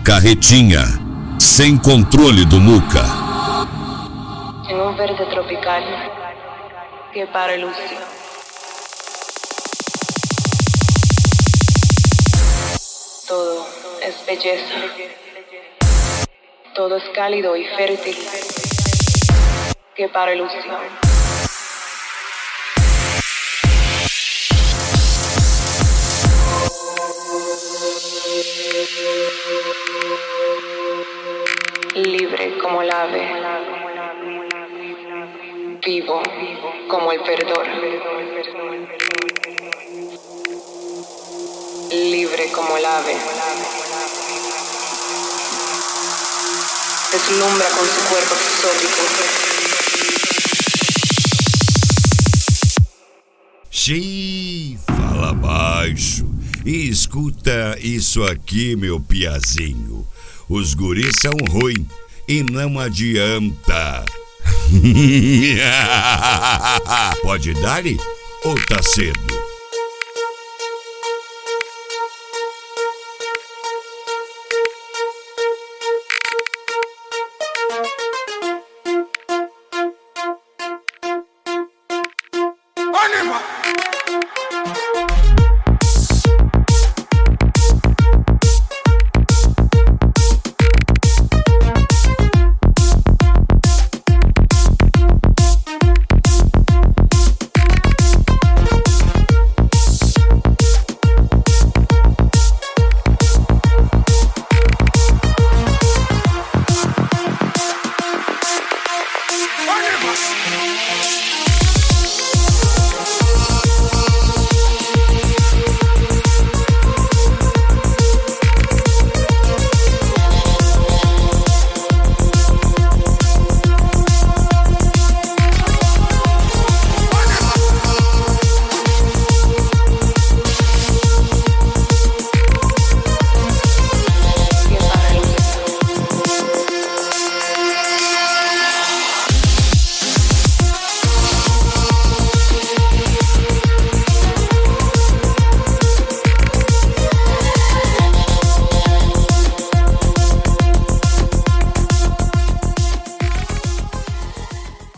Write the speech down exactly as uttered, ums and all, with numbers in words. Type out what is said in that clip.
carretinha, sem controle do Muca. Em um verde tropical que para el uso. Todo es belleza. Todo es cálido y fértil que para el uso. Libre como el ave, vivo como el perdón. Libre como el ave, deslumbra con su cuerpo exótico. Xiii, fala baixo e escuta isso aqui, meu piazinho. Os guris são ruins e não adianta. Pode dar-lhe ou tá cedo?